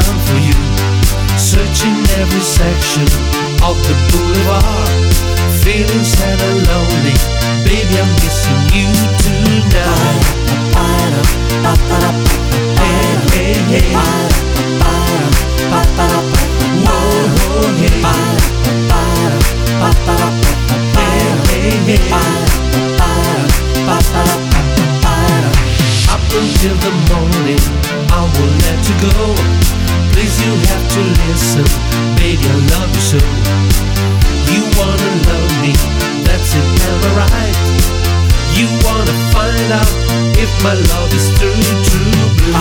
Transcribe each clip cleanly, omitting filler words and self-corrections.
run for you, searching every section of the boulevard, feeling sad and lonely. Baby, I'm missing you tonight. Hey, hey, hey. Whoa, hey. Hey, hey, hey. Up until the morning, I will let you go. Please, you have to listen, baby, I love you so. You wanna love me, that's it, am I right? You wanna find out if my love is true, true blue.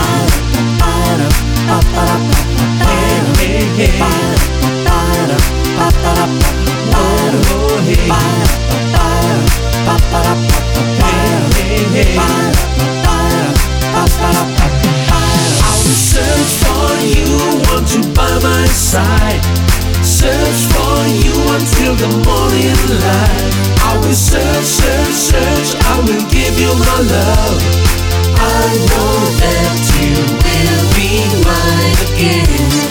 Hey, hey, hey. Oh, hey. Hey, hey, hey. I will search for you, want you by my side. Search for you until the morning light. I will search, search, search, I will give you my love. I know that you will be mine again.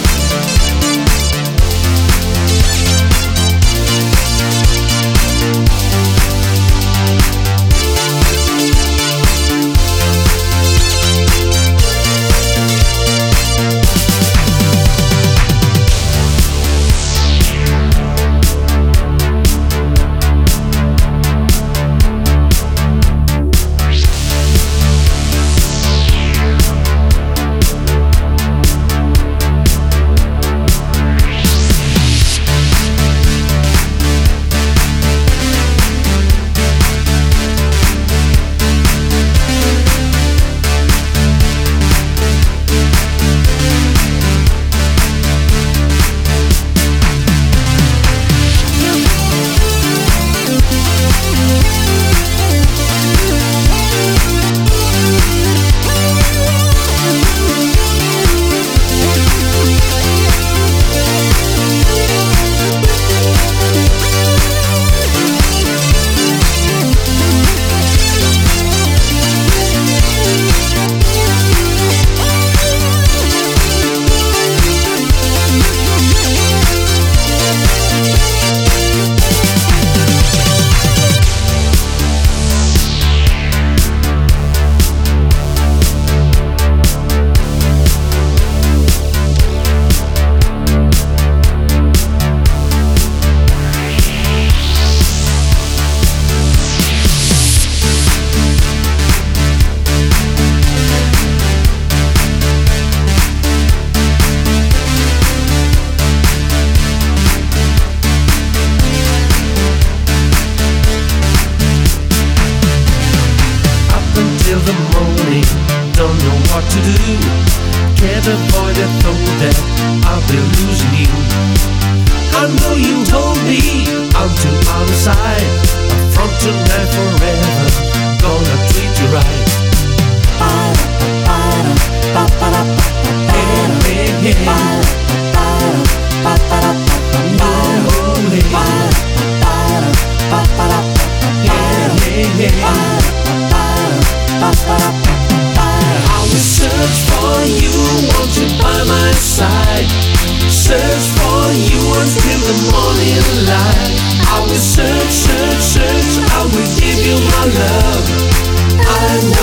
The morning, don't know what to do. Can't avoid the thought that I'll be losing you. I know you told me I'm too out of sight, but from tonight forever, gonna treat you right. Hey, hey, hey. Oh, hey. Hey, hey, hey. I will search for you, want you by my side. Search for you until the morning light. I will search, search, search, I will give you my love. I